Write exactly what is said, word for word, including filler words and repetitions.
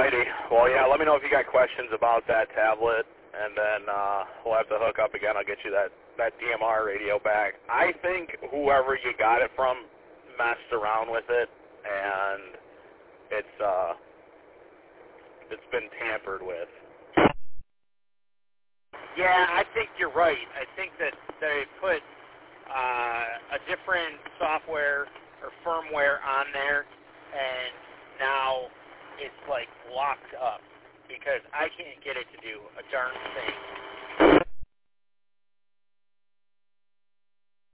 righty. Well, yeah, let me know if you got questions about that tablet, and then uh, we'll have to hook up again. I'll get you that, that D M R radio back. I think whoever you got it from messed around with it, and it's uh, it's been tampered with. Yeah, I think you're right. I think that they put uh, a different software or firmware on there, and now it's like locked up because I can't get it to do a darn thing.